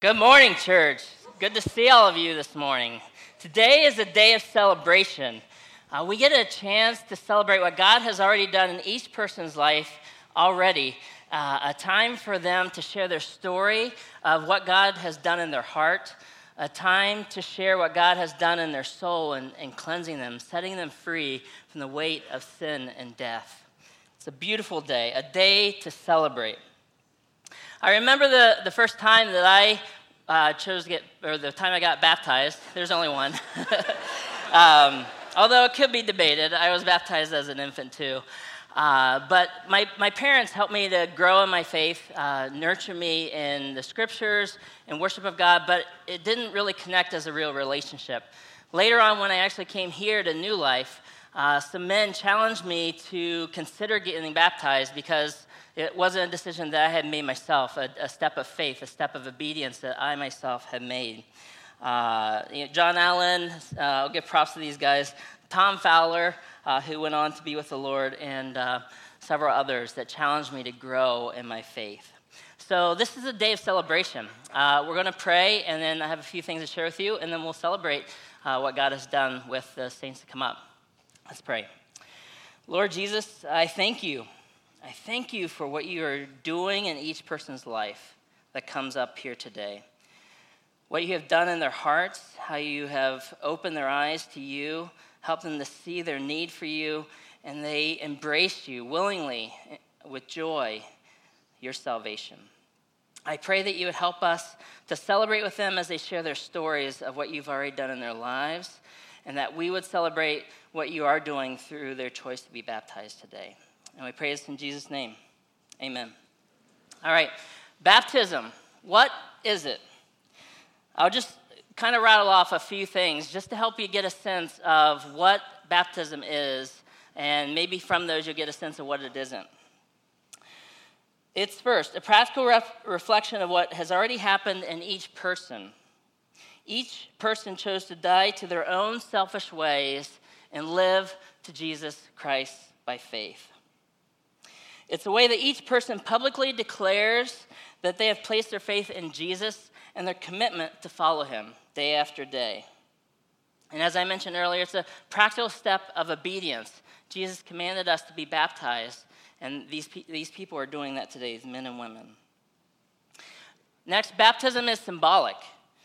Good morning, church. Good to see all of you this morning. Today is a day of celebration. We get a chance to celebrate what God has already done in each person's life already. A time for them to share their story of what God has done in their heart. A time to share what God has done in their soul and cleansing them, setting them free from the weight of sin and death. It's a beautiful day, a day to celebrate. I remember the first time that I the time I got baptized. There's only one. Although it could be debated. I was baptized as an infant too. But my parents helped me to grow in my faith, nurture me in the scriptures and worship of God, but it didn't really connect as a real relationship. Later on, when I actually came here to New Life, some men challenged me to consider getting baptized because it wasn't a decision that I had made myself, a step of faith, a step of obedience that I myself had made. John Allen, I'll give props to these guys, Tom Fowler, who went on to be with the Lord, and several others that challenged me to grow in my faith. So this is a day of celebration. We're going to pray, and then I have a few things to share with you, and then we'll celebrate what God has done with the saints to come up. Let's pray. Lord Jesus, I thank you. I thank you for what you are doing in each person's life that comes up here today. What you have done in their hearts, how you have opened their eyes to you, helped them to see their need for you, and they embraced you willingly, with joy, your salvation. I pray that you would help us to celebrate with them as they share their stories of what you've already done in their lives, and that we would celebrate what you are doing through their choice to be baptized today. And we pray this in Jesus' name. Amen. All right, baptism. What is it? I'll just kind of rattle off a few things just to help you get a sense of what baptism is, and maybe from those you'll get a sense of what it isn't. It's first a practical reflection of what has already happened in each person. Each person chose to die to their own selfish ways and live to Jesus Christ by faith. It's a way that each person publicly declares that they have placed their faith in Jesus and their commitment to follow him day after day. And as I mentioned earlier, it's a practical step of obedience. Jesus commanded us to be baptized, and these people are doing that today, these men and women. Next, baptism is symbolic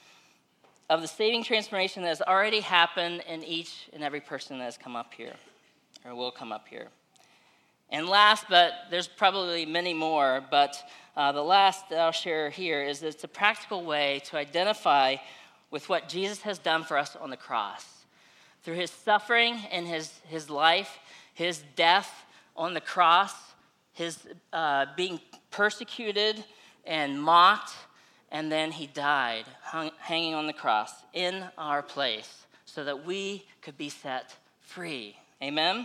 of the saving transformation that has already happened in each and every person that has come up here, or will come up here. And last, but there's probably many more, but the last that I'll share here is that it's a practical way to identify with what Jesus has done for us on the cross. Through his suffering and his life, his death on the cross, his being persecuted and mocked, and then he died, hanging on the cross in our place so that we could be set free. Amen?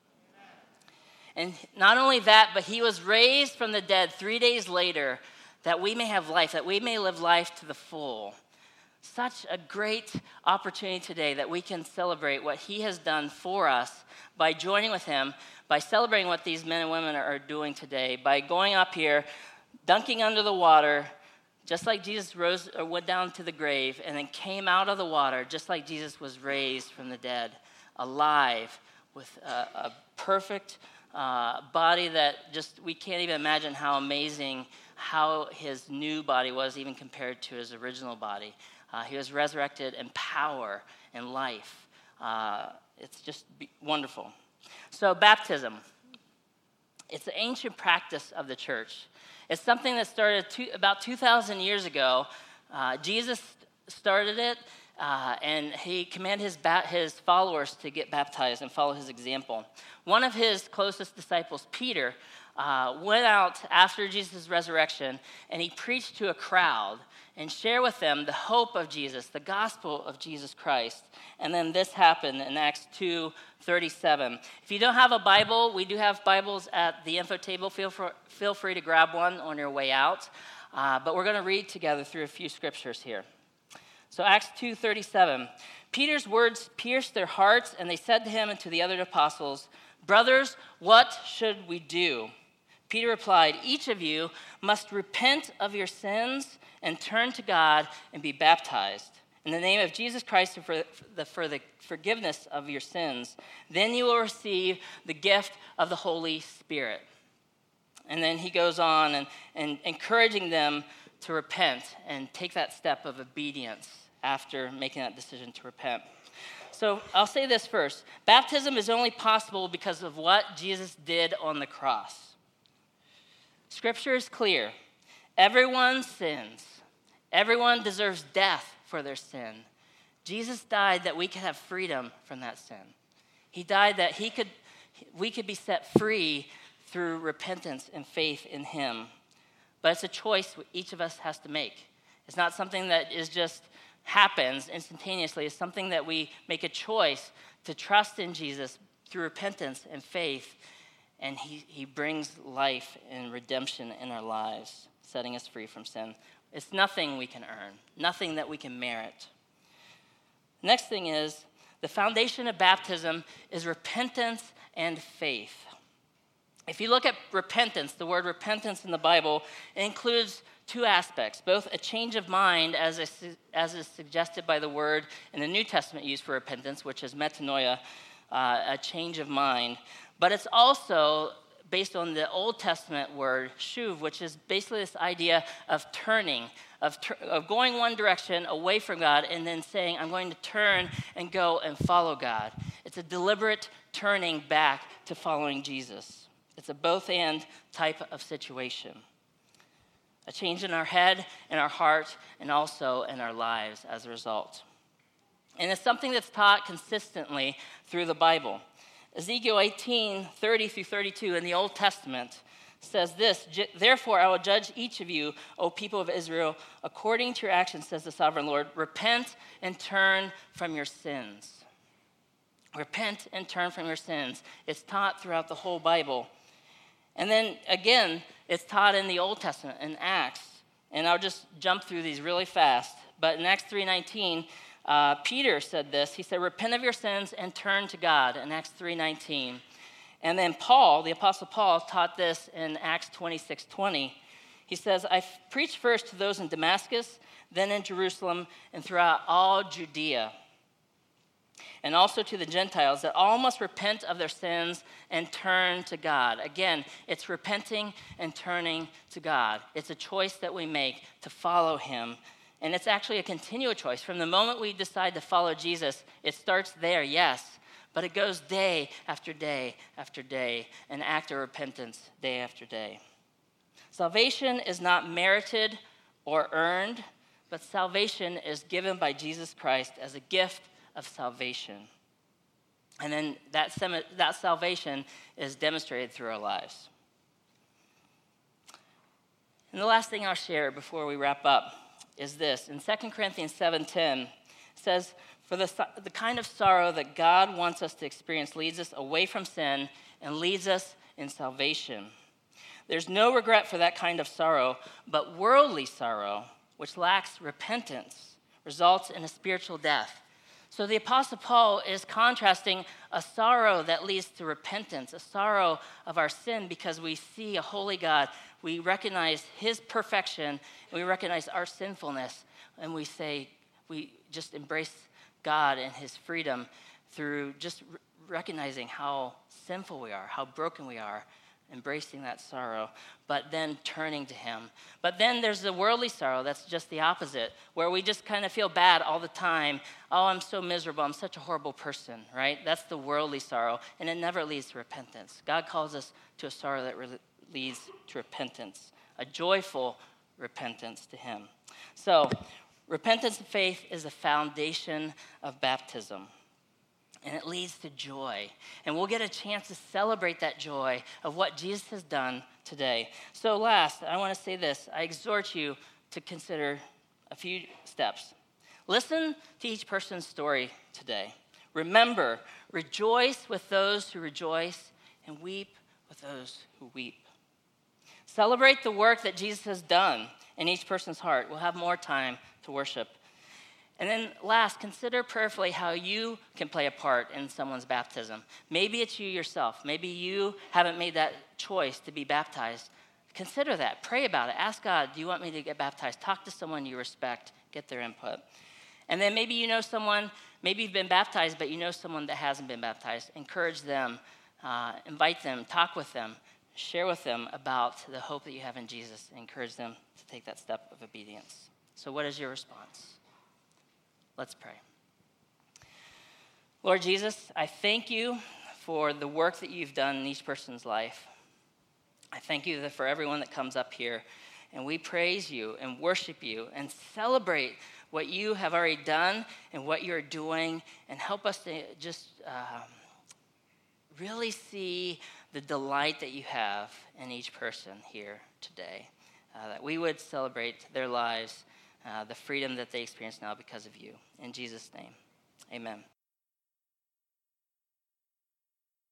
And not only that, but he was raised from the dead 3 days later that we may have life, that we may live life to the full. Such a great opportunity today that we can celebrate what he has done for us by joining with him, by celebrating what these men and women are doing today, by going up here, dunking under the water, just like Jesus went down to the grave and then came out of the water, just like Jesus was raised from the dead, alive with a perfect body that just, we can't even imagine how amazing how his new body was even compared to his original body. He was resurrected in power and life. It's just wonderful. So baptism, it's an ancient practice of the church. It's something that started about 2,000 years ago. Jesus started it, and he commanded his followers to get baptized and follow his example. One of his closest disciples, Peter, went out after Jesus' resurrection, and he preached to a crowd and shared with them the hope of Jesus, the gospel of Jesus Christ. And then this happened in Acts 2:37. If you don't have a Bible, we do have Bibles at the info table. Feel free to grab one on your way out. But we're going to read together through a few scriptures here. So Acts 2:37. Peter's words pierced their hearts, and they said to him and to the other apostles, "Brothers, what should we do?" Peter replied, "Each of you must repent of your sins and turn to God and be baptized in the name of Jesus Christ for the forgiveness of your sins. Then you will receive the gift of the Holy Spirit." And then he goes on and encouraging them to repent and take that step of obedience after making that decision to repent. So I'll say this first. Baptism is only possible because of what Jesus did on the cross. Scripture is clear. Everyone sins. Everyone deserves death for their sin. Jesus died that we could have freedom from that sin. He died that we could be set free through repentance and faith in him. But it's a choice each of us has to make. It's not something that is just happens instantaneously. It's something that we make a choice to trust in Jesus through repentance and faith. And he brings life and redemption in our lives, setting us free from sin. It's nothing we can earn, nothing that we can merit. Next thing is, the foundation of baptism is repentance and faith. If you look at repentance, the word repentance in the Bible, it includes two aspects, both a change of mind, as is suggested by the word in the New Testament used for repentance, which is metanoia, a change of mind. But it's also based on the Old Testament word, shuv, which is basically this idea of turning, of going one direction away from God and then saying, I'm going to turn and go and follow God. It's a deliberate turning back to following Jesus. It's a both-and type of situation. A change in our head, in our heart, and also in our lives as a result. And it's something that's taught consistently through the Bible. Ezekiel 18:30-32 in the Old Testament says this, "Therefore I will judge each of you, O people of Israel, according to your actions, says the sovereign Lord. Repent and turn from your sins." Repent and turn from your sins. It's taught throughout the whole Bible. And then again, it's taught in the Old Testament, in Acts. And I'll just jump through these really fast. But in Acts 3:19, Peter said this. He said, "Repent of your sins and turn to God," in Acts 3:19. And then Paul, the Apostle Paul, taught this in Acts 26:20. He says, "I preached first to those in Damascus, then in Jerusalem, and throughout all Judea, and also to the Gentiles, that all must repent of their sins and turn to God." Again, it's repenting and turning to God. It's a choice that we make to follow him. And it's actually a continual choice. From the moment we decide to follow Jesus, it starts there, yes, but it goes day after day after day, an act of repentance day after day. Salvation is not merited or earned, but salvation is given by Jesus Christ as a gift of salvation. And then that salvation is demonstrated through our lives. And the last thing I'll share before we wrap up is this. In 2 Corinthians 7:10, it says, "For the kind of sorrow that God wants us to experience leads us away from sin and leads us in salvation. There's no regret for that kind of sorrow, but worldly sorrow, which lacks repentance, results in a spiritual death." So the Apostle Paul is contrasting a sorrow that leads to repentance, a sorrow of our sin because we see a holy God. We recognize his perfection, and we recognize our sinfulness, and we just embrace God and his freedom through just recognizing how sinful we are, how broken we are, embracing that sorrow, but then turning to him. But then there's the worldly sorrow that's just the opposite, where we just kind of feel bad all the time. Oh, I'm so miserable. I'm such a horrible person, right? That's the worldly sorrow, and it never leads to repentance. God calls us to a sorrow that leads to repentance, a joyful repentance to him. So, repentance and faith is the foundation of baptism. And it leads to joy. And we'll get a chance to celebrate that joy of what Jesus has done today. So last, I want to say this. I exhort you to consider a few steps. Listen to each person's story today. Remember, rejoice with those who rejoice and weep with those who weep. Celebrate the work that Jesus has done in each person's heart. We'll have more time to worship. And then last, consider prayerfully how you can play a part in someone's baptism. Maybe it's you yourself. Maybe you haven't made that choice to be baptized. Consider that. Pray about it. Ask God, do you want me to get baptized? Talk to someone you respect. Get their input. And then maybe you know someone, maybe you've been baptized, but you know someone that hasn't been baptized. Encourage them, invite them, talk with them, share with them about the hope that you have in Jesus. Encourage them to take that step of obedience. So what is your response? Let's pray. Lord Jesus, I thank you for the work that you've done in each person's life. I thank you for everyone that comes up here, and we praise you and worship you and celebrate what you have already done and what you're doing, and help us to just really see the delight that you have in each person here today, that we would celebrate their lives, the freedom that they experience now because of you. In Jesus' name, amen.